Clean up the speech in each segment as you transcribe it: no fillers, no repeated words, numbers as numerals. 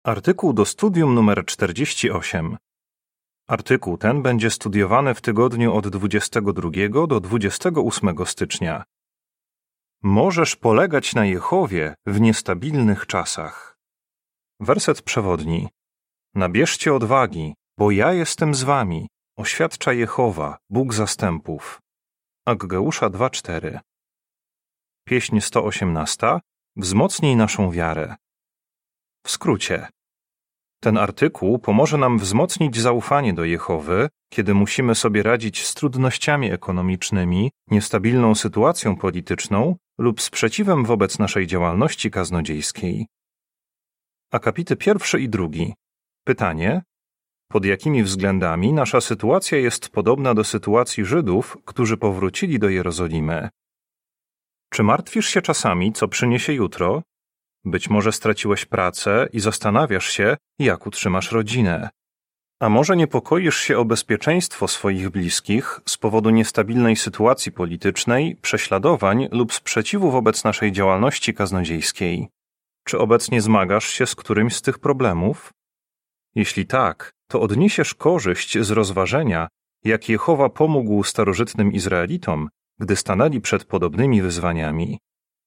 Artykuł do studium numer 48. Artykuł ten będzie studiowany w tygodniu od 22 do 28 stycznia. Możesz polegać na Jehowie w niestabilnych czasach. Werset przewodni. Nabierzcie odwagi, bo ja jestem z wami, oświadcza Jehowa, Bóg zastępów. Aggeusza 2:4. Pieśń 118. Wzmocnij naszą wiarę. W skrócie. Ten artykuł pomoże nam wzmocnić zaufanie do Jehowy, kiedy musimy sobie radzić z trudnościami ekonomicznymi, niestabilną sytuacją polityczną lub sprzeciwem wobec naszej działalności kaznodziejskiej. Akapity 1 i 2. Pytanie: pod jakimi względami nasza sytuacja jest podobna do sytuacji Żydów, którzy powrócili do Jerozolimy? Czy martwisz się czasami, co przyniesie jutro? Być może straciłeś pracę i zastanawiasz się, jak utrzymasz rodzinę. A może niepokoisz się o bezpieczeństwo swoich bliskich z powodu niestabilnej sytuacji politycznej, prześladowań lub sprzeciwu wobec naszej działalności kaznodziejskiej? Czy obecnie zmagasz się z którymś z tych problemów? Jeśli tak, to odniesiesz korzyść z rozważenia, jak Jehowa pomógł starożytnym Izraelitom, gdy stanęli przed podobnymi wyzwaniami.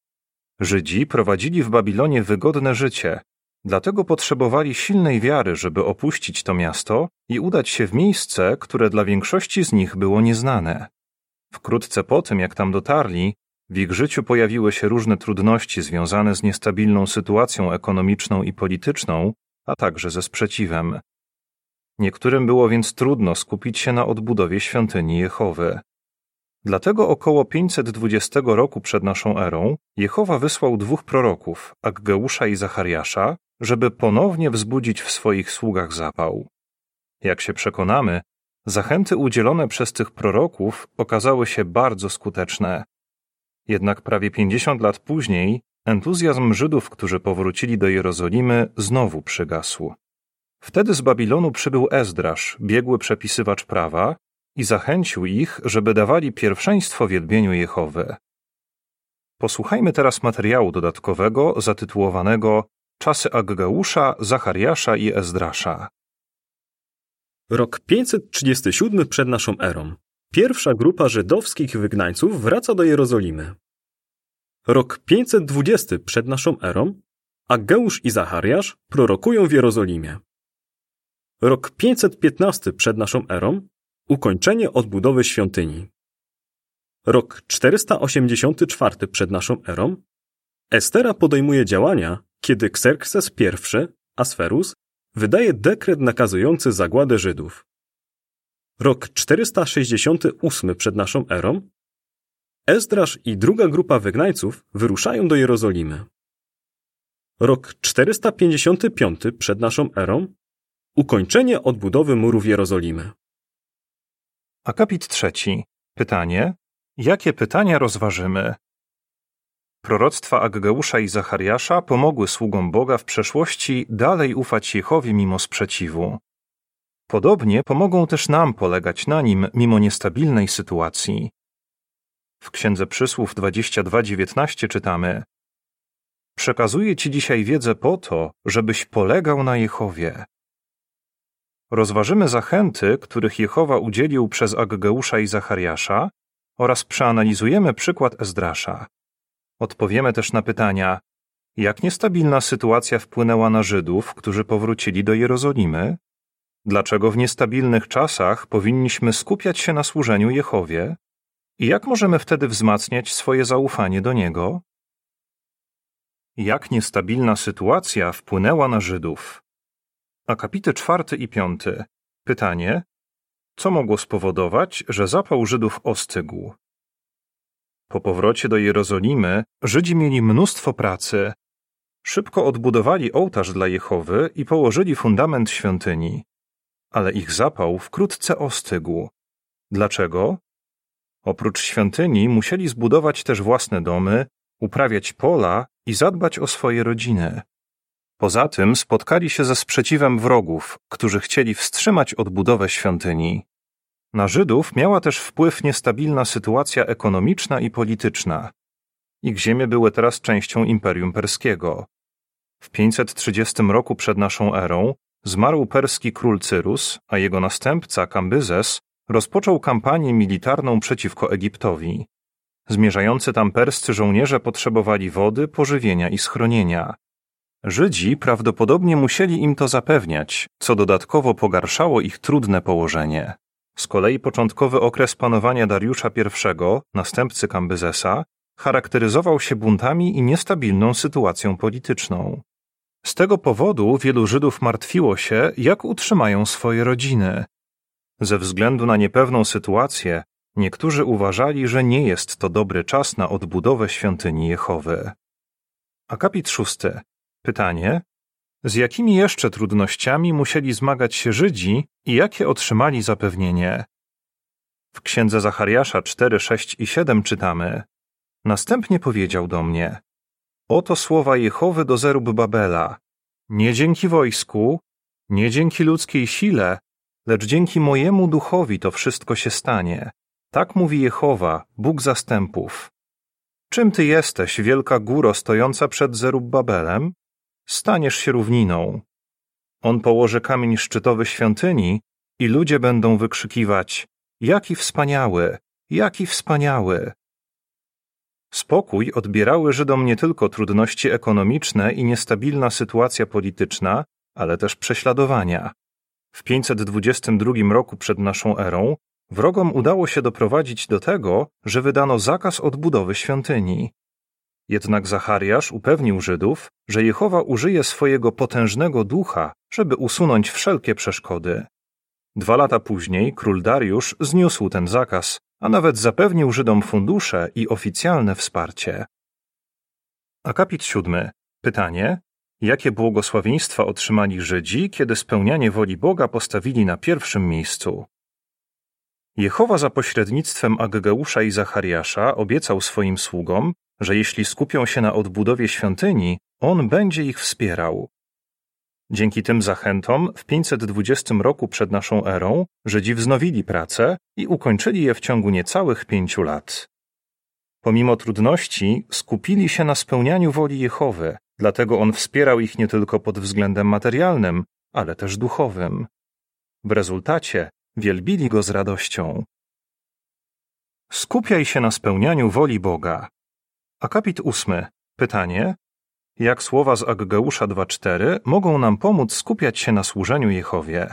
Żydzi prowadzili w Babilonie wygodne życie, dlatego potrzebowali silnej wiary, żeby opuścić to miasto i udać się w miejsce, które dla większości z nich było nieznane. Wkrótce po tym, jak tam dotarli, w ich życiu pojawiły się różne trudności związane z niestabilną sytuacją ekonomiczną i polityczną, a także ze sprzeciwem. Niektórym było więc trudno skupić się na odbudowie świątyni Jehowy. Dlatego około 520 roku przed naszą erą Jehowa wysłał 2 proroków, Aggeusza i Zachariasza, żeby ponownie wzbudzić w swoich sługach zapał. Jak się przekonamy, zachęty udzielone przez tych proroków okazały się bardzo skuteczne. Jednak prawie 50 lat później entuzjazm Żydów, którzy powrócili do Jerozolimy, znowu przygasł. Wtedy z Babilonu przybył Ezdrasz, biegły przepisywacz prawa, i zachęcił ich, żeby dawali pierwszeństwo wielbieniu Jehowy. Posłuchajmy teraz materiału dodatkowego zatytułowanego Czasy Aggeusza, Zachariasza i Ezdrasza. Rok 537 przed naszą erą. Pierwsza grupa żydowskich wygnańców wraca do Jerozolimy. Rok 520 przed naszą erą. Aggeusz i Zachariasz prorokują w Jerozolimie. Rok 515 przed naszą erą. Ukończenie odbudowy świątyni. Rok 484 przed naszą erą. Estera podejmuje działania, kiedy Kserkses I, Asferus, wydaje dekret nakazujący zagładę Żydów. Rok 468 przed naszą erą. Ezdrasz i druga grupa wygnańców wyruszają do Jerozolimy. Rok 455 przed naszą erą. Ukończenie odbudowy murów Jerozolimy. Akapit 3. Pytanie: jakie pytania rozważymy? Proroctwa Aggeusza i Zachariasza pomogły sługom Boga w przeszłości dalej ufać Jehowie mimo sprzeciwu. Podobnie pomogą też nam polegać na Nim mimo niestabilnej sytuacji. W Księdze Przysłów 22:19 czytamy: przekazuję Ci dzisiaj wiedzę po to, żebyś polegał na Jehowie. Rozważymy zachęty, których Jehowa udzielił przez Aggeusza i Zachariasza, oraz przeanalizujemy przykład Ezdrasza. Odpowiemy też na pytania: jak niestabilna sytuacja wpłynęła na Żydów, którzy powrócili do Jerozolimy? Dlaczego w niestabilnych czasach powinniśmy skupiać się na służeniu Jehowie? I jak możemy wtedy wzmacniać swoje zaufanie do Niego? Jak niestabilna sytuacja wpłynęła na Żydów? Akapity 4 i 5. Pytanie: co mogło spowodować, że zapał Żydów ostygł? Po powrocie do Jerozolimy Żydzi mieli mnóstwo pracy. Szybko odbudowali ołtarz dla Jehowy i położyli fundament świątyni. Ale ich zapał wkrótce ostygł. Dlaczego? Oprócz świątyni musieli zbudować też własne domy, uprawiać pola i zadbać o swoje rodziny. Poza tym spotkali się ze sprzeciwem wrogów, którzy chcieli wstrzymać odbudowę świątyni. Na Żydów miała też wpływ niestabilna sytuacja ekonomiczna i polityczna. Ich ziemie były teraz częścią Imperium Perskiego. W 530 roku przed naszą erą zmarł perski król Cyrus, a jego następca Kambyzes rozpoczął kampanię militarną przeciwko Egiptowi. Zmierzający tam perscy żołnierze potrzebowali wody, pożywienia i schronienia. Żydzi prawdopodobnie musieli im to zapewniać, co dodatkowo pogarszało ich trudne położenie. Z kolei początkowy okres panowania Dariusza I, następcy Kambyzesa, charakteryzował się buntami i niestabilną sytuacją polityczną. Z tego powodu wielu Żydów martwiło się, jak utrzymają swoje rodziny. Ze względu na niepewną sytuację, niektórzy uważali, że nie jest to dobry czas na odbudowę świątyni Jehowy. Akapit 6. Pytanie: z jakimi jeszcze trudnościami musieli zmagać się Żydzi i jakie otrzymali zapewnienie? W księdze Zachariasza 4, 6 i 7 czytamy: Następnie powiedział do mnie: oto słowa Jehowy do Zerubbabela. Nie dzięki wojsku, nie dzięki ludzkiej sile, lecz dzięki mojemu duchowi to wszystko się stanie. Tak mówi Jehowa, Bóg zastępów. Czym ty jesteś, wielka góro stojąca przed Zerubbabelem? Staniesz się równiną. On położy kamień szczytowy świątyni i ludzie będą wykrzykiwać: jaki wspaniały, jaki wspaniały. Spokój odbierały Żydom nie tylko trudności ekonomiczne i niestabilna sytuacja polityczna, ale też prześladowania. W 522 roku przed naszą erą wrogom udało się doprowadzić do tego, że wydano zakaz odbudowy świątyni. Jednak Zachariasz upewnił Żydów, że Jehowa użyje swojego potężnego ducha, żeby usunąć wszelkie przeszkody. 2 lata później król Dariusz zniósł ten zakaz, a nawet zapewnił Żydom fundusze i oficjalne wsparcie. Akapit 7. Pytanie: jakie błogosławieństwa otrzymali Żydzi, kiedy spełnianie woli Boga postawili na pierwszym miejscu? Jehowa za pośrednictwem Aggeusza i Zachariasza obiecał swoim sługom, że jeśli skupią się na odbudowie świątyni, On będzie ich wspierał. Dzięki tym zachętom w 520 roku przed naszą erą Żydzi wznowili pracę i ukończyli je w ciągu niecałych 5 lat. Pomimo trudności skupili się na spełnianiu woli Jehowy, dlatego On wspierał ich nie tylko pod względem materialnym, ale też duchowym. W rezultacie wielbili Go z radością. Skupiaj się na spełnianiu woli Boga. Akapit 8. Pytanie: jak słowa z Aggeusza 2:4 mogą nam pomóc skupiać się na służeniu Jehowie?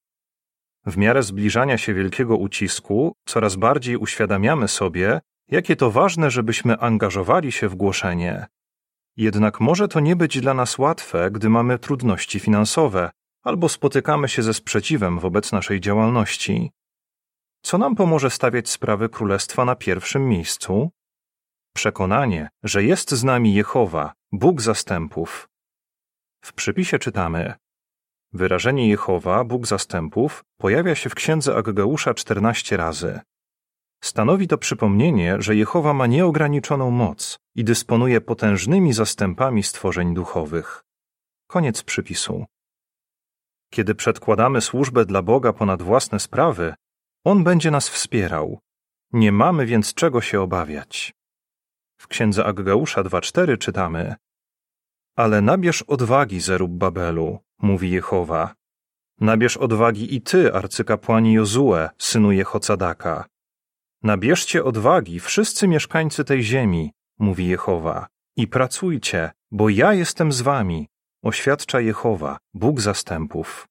W miarę zbliżania się wielkiego ucisku coraz bardziej uświadamiamy sobie, jakie to ważne, żebyśmy angażowali się w głoszenie. Jednak może to nie być dla nas łatwe, gdy mamy trudności finansowe albo spotykamy się ze sprzeciwem wobec naszej działalności. Co nam pomoże stawiać sprawy Królestwa na pierwszym miejscu? Przekonanie, że jest z nami Jehowa, Bóg zastępów. W przypisie czytamy: wyrażenie Jehowa, Bóg zastępów, pojawia się w księdze Aggeusza 14 razy. Stanowi to przypomnienie, że Jehowa ma nieograniczoną moc i dysponuje potężnymi zastępami stworzeń duchowych. Koniec przypisu. Kiedy przedkładamy służbę dla Boga ponad własne sprawy, On będzie nas wspierał. Nie mamy więc czego się obawiać. W księdze Aggeusza 2:4 czytamy: ale nabierz odwagi, Zerubbabelu, mówi Jehowa. Nabierz odwagi i ty, arcykapłani Jozue, synu Jehocadaka. Nabierzcie odwagi wszyscy mieszkańcy tej ziemi, mówi Jehowa, i pracujcie, bo ja jestem z wami, oświadcza Jehowa, Bóg zastępów.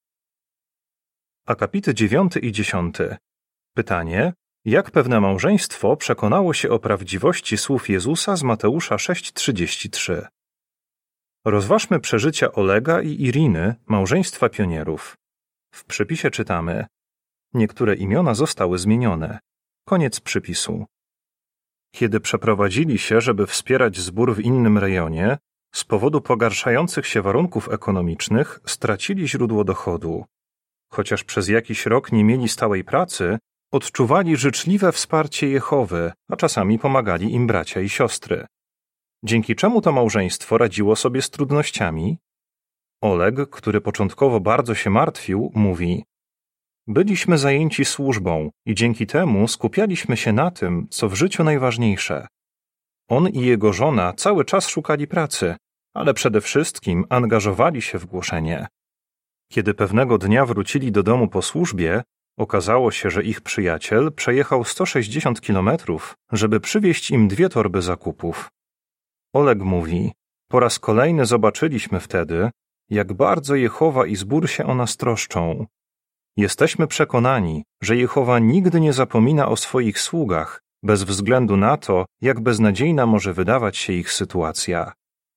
Akapity 9 i 10. Pytanie: jak pewne małżeństwo przekonało się o prawdziwości słów Jezusa z Mateusza 6:33? Rozważmy przeżycia Olega i Iriny, małżeństwa pionierów. W przypisie czytamy: niektóre imiona zostały zmienione. Koniec przypisu. Kiedy przeprowadzili się, żeby wspierać zbór w innym rejonie, z powodu pogarszających się warunków ekonomicznych stracili źródło dochodu. Chociaż przez jakiś rok nie mieli stałej pracy, odczuwali życzliwe wsparcie Jehowy, a czasami pomagali im bracia i siostry. Dzięki czemu to małżeństwo radziło sobie z trudnościami? Oleg, który początkowo bardzo się martwił, mówi: byliśmy zajęci służbą i dzięki temu skupialiśmy się na tym, co w życiu najważniejsze. On i jego żona cały czas szukali pracy, ale przede wszystkim angażowali się w głoszenie. Kiedy pewnego dnia wrócili do domu po służbie, okazało się, że ich przyjaciel przejechał 160 kilometrów, żeby przywieźć im 2 torby zakupów. Oleg mówi: po raz kolejny zobaczyliśmy wtedy, jak bardzo Jehowa i zbór się o nas troszczą. Jesteśmy przekonani, że Jehowa nigdy nie zapomina o swoich sługach, bez względu na to, jak beznadziejna może wydawać się ich sytuacja.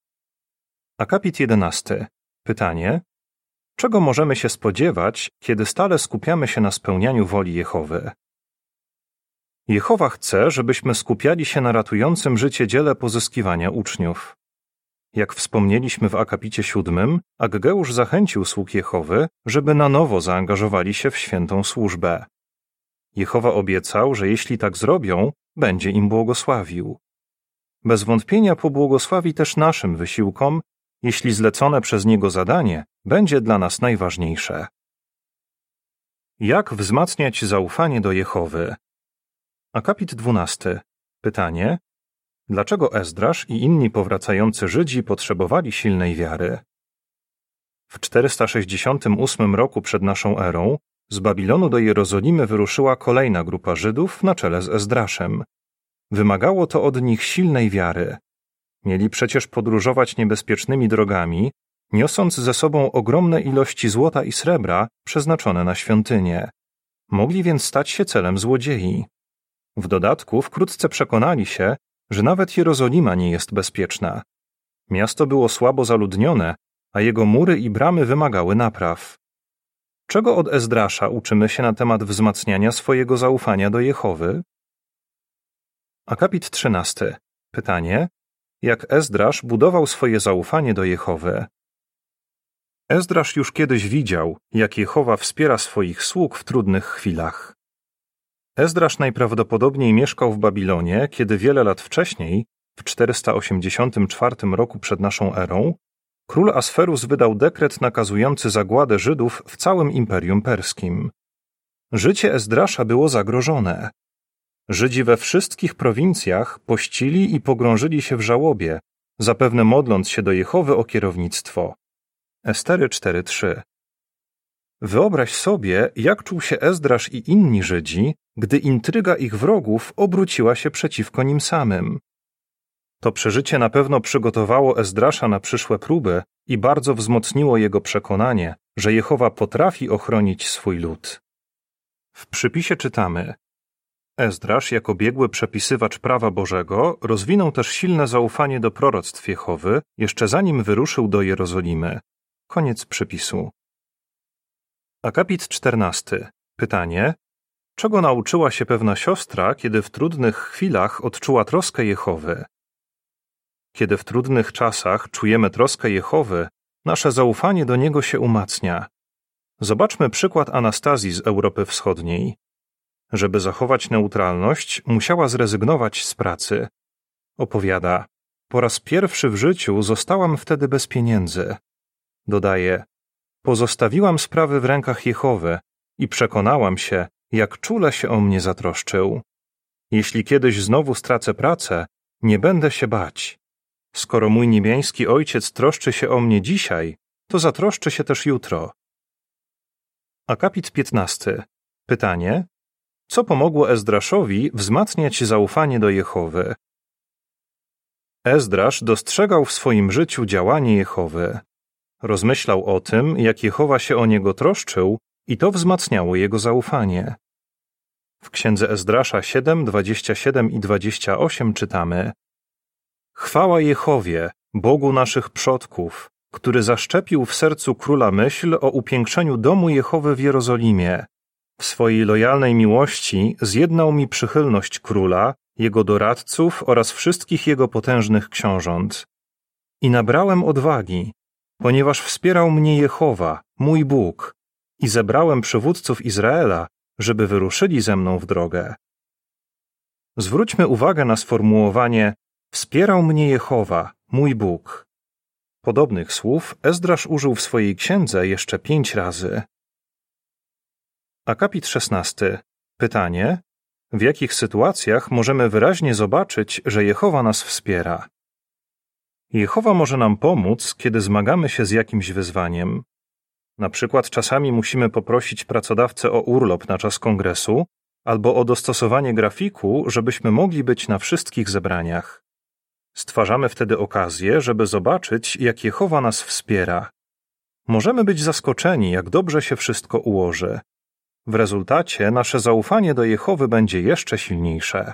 Akapit 11. Pytanie: czego możemy się spodziewać, kiedy stale skupiamy się na spełnianiu woli Jehowy? Jehowa chce, żebyśmy skupiali się na ratującym życie dziele pozyskiwania uczniów. Jak wspomnieliśmy w akapicie 7, Aggeusz zachęcił sług Jehowy, żeby na nowo zaangażowali się w świętą służbę. Jehowa obiecał, że jeśli tak zrobią, będzie im błogosławił. Bez wątpienia pobłogosławi też naszym wysiłkom, jeśli zlecone przez Niego zadanie będzie dla nas najważniejsze. Jak wzmacniać zaufanie do Jehowy? Akapit 12. Pytanie: dlaczego Ezdrasz i inni powracający Żydzi potrzebowali silnej wiary? W 468 roku przed naszą erą z Babilonu do Jerozolimy wyruszyła kolejna grupa Żydów na czele z Ezdraszem. Wymagało to od nich silnej wiary. Mieli przecież podróżować niebezpiecznymi drogami, niosąc ze sobą ogromne ilości złota i srebra przeznaczone na świątynię. Mogli więc stać się celem złodziei. W dodatku wkrótce przekonali się, że nawet Jerozolima nie jest bezpieczna. Miasto było słabo zaludnione, a jego mury i bramy wymagały napraw. Czego od Ezdrasza uczymy się na temat wzmacniania swojego zaufania do Jehowy? Akapit 13. Pytanie: jak Ezdrasz budował swoje zaufanie do Jehowy? Ezdrasz już kiedyś widział, jak Jehowa wspiera swoich sług w trudnych chwilach. Ezdrasz najprawdopodobniej mieszkał w Babilonie, kiedy wiele lat wcześniej, w 484 roku przed naszą erą, król Asferus wydał dekret nakazujący zagładę Żydów w całym Imperium Perskim. Życie Ezdrasza było zagrożone. Żydzi we wszystkich prowincjach pościli i pogrążyli się w żałobie, zapewne modląc się do Jehowy o kierownictwo. Estery 4:3. Wyobraź sobie, jak czuł się Ezdrasz i inni Żydzi, gdy intryga ich wrogów obróciła się przeciwko nim samym. To przeżycie na pewno przygotowało Ezdrasza na przyszłe próby i bardzo wzmocniło jego przekonanie, że Jehowa potrafi ochronić swój lud. W przypisie czytamy: Ezdrasz, jako biegły przepisywacz prawa Bożego, rozwinął też silne zaufanie do proroctw Jehowy, jeszcze zanim wyruszył do Jerozolimy. Koniec przypisu. Akapit 14. Pytanie: czego nauczyła się pewna siostra, kiedy w trudnych chwilach odczuła troskę Jehowy? Kiedy w trudnych czasach czujemy troskę Jehowy, nasze zaufanie do Niego się umacnia. Zobaczmy przykład Anastazji z Europy Wschodniej. Żeby zachować neutralność, musiała zrezygnować z pracy. Opowiada: po raz pierwszy w życiu zostałam wtedy bez pieniędzy. Dodaje: pozostawiłam sprawy w rękach Jehowy i przekonałam się, jak czule się o mnie zatroszczył. Jeśli kiedyś znowu stracę pracę, nie będę się bać. Skoro mój niebiański Ojciec troszczy się o mnie dzisiaj, to zatroszczy się też jutro. Akapit 15. Pytanie: co pomogło Ezdraszowi wzmacniać zaufanie do Jehowy? Ezdrasz dostrzegał w swoim życiu działanie Jehowy. Rozmyślał o tym, jak Jehowa się o niego troszczył, i to wzmacniało jego zaufanie. W księdze Ezdrasza 7, 27 i 28 czytamy: chwała Jehowie, Bogu naszych przodków, który zaszczepił w sercu króla myśl o upiększeniu domu Jehowy w Jerozolimie. W swojej lojalnej miłości zjednał mi przychylność króla, jego doradców oraz wszystkich jego potężnych książąt. I nabrałem odwagi, ponieważ wspierał mnie Jehowa, mój Bóg, i zebrałem przywódców Izraela, żeby wyruszyli ze mną w drogę. Zwróćmy uwagę na sformułowanie: wspierał mnie Jehowa, mój Bóg. Podobnych słów Ezdrasz użył w swojej księdze jeszcze 5 razy. Akapit 16. Pytanie: w jakich sytuacjach możemy wyraźnie zobaczyć, że Jehowa nas wspiera? Jehowa może nam pomóc, kiedy zmagamy się z jakimś wyzwaniem. Na przykład czasami musimy poprosić pracodawcę o urlop na czas kongresu albo o dostosowanie grafiku, żebyśmy mogli być na wszystkich zebraniach. Stwarzamy wtedy okazję, żeby zobaczyć, jak Jehowa nas wspiera. Możemy być zaskoczeni, jak dobrze się wszystko ułoży. W rezultacie nasze zaufanie do Jehowy będzie jeszcze silniejsze.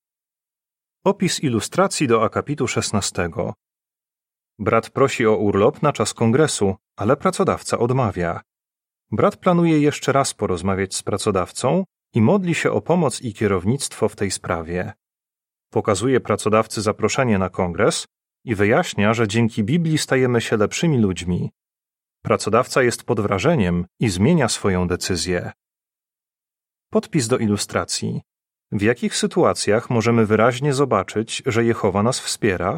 Opis ilustracji do akapitu 16. Brat prosi o urlop na czas kongresu, ale pracodawca odmawia. Brat planuje jeszcze raz porozmawiać z pracodawcą i modli się o pomoc i kierownictwo w tej sprawie. Pokazuje pracodawcy zaproszenie na kongres i wyjaśnia, że dzięki Biblii stajemy się lepszymi ludźmi. Pracodawca jest pod wrażeniem i zmienia swoją decyzję. Podpis do ilustracji. W jakich sytuacjach możemy wyraźnie zobaczyć, że Jehowa nas wspiera?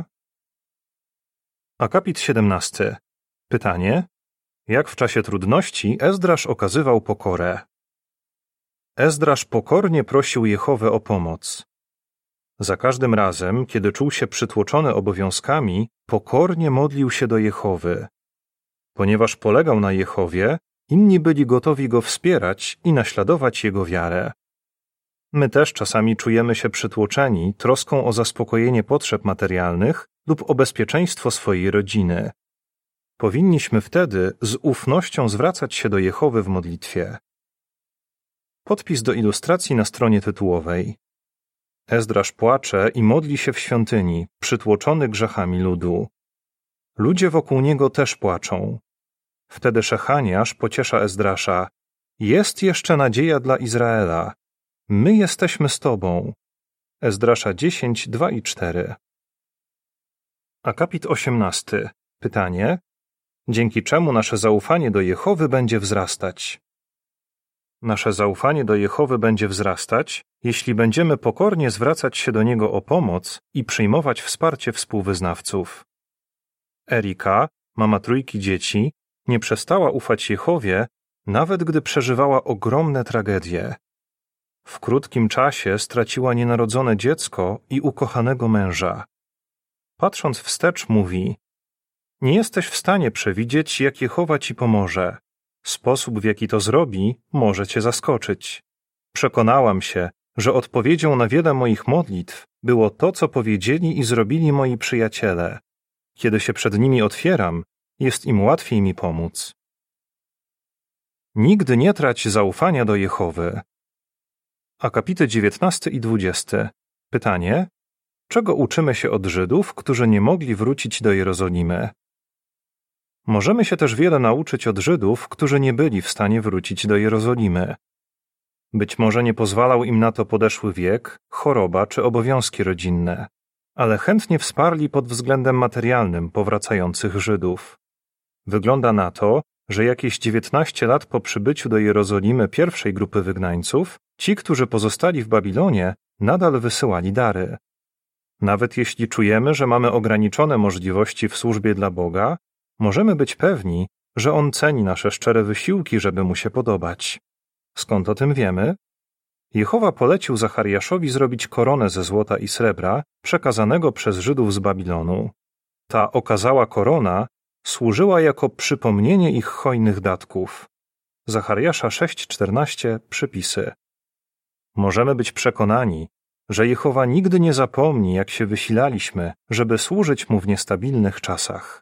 Akapit 17. Pytanie: jak w czasie trudności Ezdrasz okazywał pokorę? Ezdrasz pokornie prosił Jehowę o pomoc. Za każdym razem, kiedy czuł się przytłoczony obowiązkami, pokornie modlił się do Jehowy. Ponieważ polegał na Jehowie, inni byli gotowi go wspierać i naśladować jego wiarę. My też czasami czujemy się przytłoczeni troską o zaspokojenie potrzeb materialnych lub o bezpieczeństwo swojej rodziny. Powinniśmy wtedy z ufnością zwracać się do Jehowy w modlitwie. Podpis do ilustracji na stronie tytułowej. Ezdrasz płacze i modli się w świątyni, przytłoczony grzechami ludu. Ludzie wokół niego też płaczą. Wtedy Szechaniasz pociesza Ezdrasza: jest jeszcze nadzieja dla Izraela. My jesteśmy z tobą. Ezdrasza 10, 2 i 4. Akapit 18. Pytanie: dzięki czemu nasze zaufanie do Jehowy będzie wzrastać? Nasze zaufanie do Jehowy będzie wzrastać, jeśli będziemy pokornie zwracać się do Niego o pomoc i przyjmować wsparcie współwyznawców. Erika, mama 3 dzieci, nie przestała ufać Jehowie, nawet gdy przeżywała ogromne tragedie. W krótkim czasie straciła nienarodzone dziecko i ukochanego męża. Patrząc wstecz, mówi: nie jesteś w stanie przewidzieć, jak Jehowa ci pomoże. Sposób, w jaki to zrobi, może cię zaskoczyć. Przekonałam się, że odpowiedzią na wiele moich modlitw było to, co powiedzieli i zrobili moi przyjaciele. Kiedy się przed nimi otwieram, jest im łatwiej mi pomóc. Nigdy nie trać zaufania do Jehowy. Akapity 19 i 20. Pytanie: czego uczymy się od Żydów, którzy nie mogli wrócić do Jerozolimy? Możemy się też wiele nauczyć od Żydów, którzy nie byli w stanie wrócić do Jerozolimy. Być może nie pozwalał im na to podeszły wiek, choroba czy obowiązki rodzinne, ale chętnie wsparli pod względem materialnym powracających Żydów. Wygląda na to, że jakieś 19 lat po przybyciu do Jerozolimy pierwszej grupy wygnańców, ci, którzy pozostali w Babilonie, nadal wysyłali dary. Nawet jeśli czujemy, że mamy ograniczone możliwości w służbie dla Boga, możemy być pewni, że On ceni nasze szczere wysiłki, żeby Mu się podobać. Skąd o tym wiemy? Jehowa polecił Zachariaszowi zrobić koronę ze złota i srebra przekazanego przez Żydów z Babilonu. Ta okazała korona służyła jako przypomnienie ich hojnych datków. Zachariasza 6,14 przypisy. Możemy być przekonani, że Jehowa nigdy nie zapomni, jak się wysilaliśmy, żeby służyć Mu w niestabilnych czasach.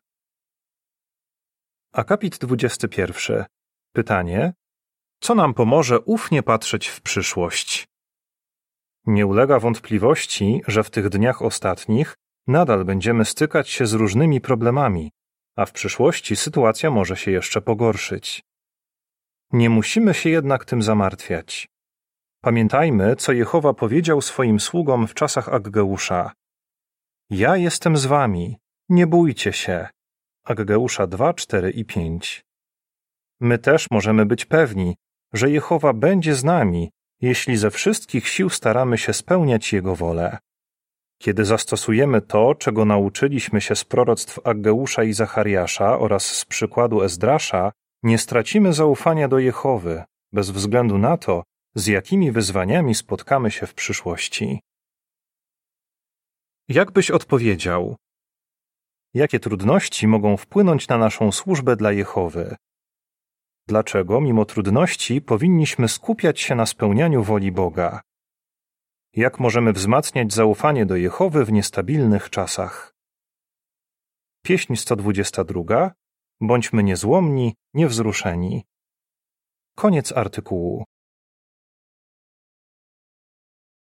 Akapit 21. Pytanie: co nam pomoże ufnie patrzeć w przyszłość? Nie ulega wątpliwości, że w tych dniach ostatnich nadal będziemy stykać się z różnymi problemami, a w przyszłości sytuacja może się jeszcze pogorszyć. Nie musimy się jednak tym zamartwiać. Pamiętajmy, co Jehowa powiedział swoim sługom w czasach Aggeusza. Ja jestem z wami, nie bójcie się. Aggeusza 2, 4 i 5. My też możemy być pewni, że Jehowa będzie z nami, jeśli ze wszystkich sił staramy się spełniać Jego wolę. Kiedy zastosujemy to, czego nauczyliśmy się z proroctw Aggeusza i Zachariasza oraz z przykładu Ezdrasza, nie stracimy zaufania do Jehowy, bez względu na to, z jakimi wyzwaniami spotkamy się w przyszłości. Jak byś odpowiedział? Jakie trudności mogą wpłynąć na naszą służbę dla Jehowy? Dlaczego, mimo trudności, powinniśmy skupiać się na spełnianiu woli Boga? Jak możemy wzmacniać zaufanie do Jehowy w niestabilnych czasach? Pieśń 122. Bądźmy niezłomni, niewzruszeni. Koniec artykułu.